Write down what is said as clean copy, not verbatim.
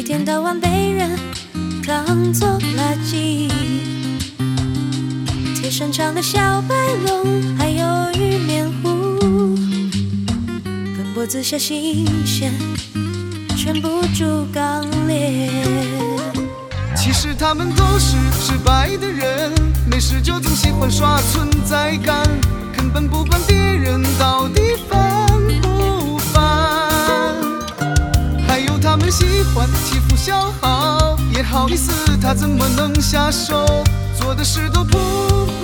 天到晚被人当作垃圾。贴身长的小白龙，还有玉面狐，分脖子下心弦，全部竹杠链。 其实他们都是直白的人，没事就总喜欢刷存在感，根本不管别人到底烦不烦。还有他们喜欢欺负小孩，也好意思，他怎么能下手？做的事都不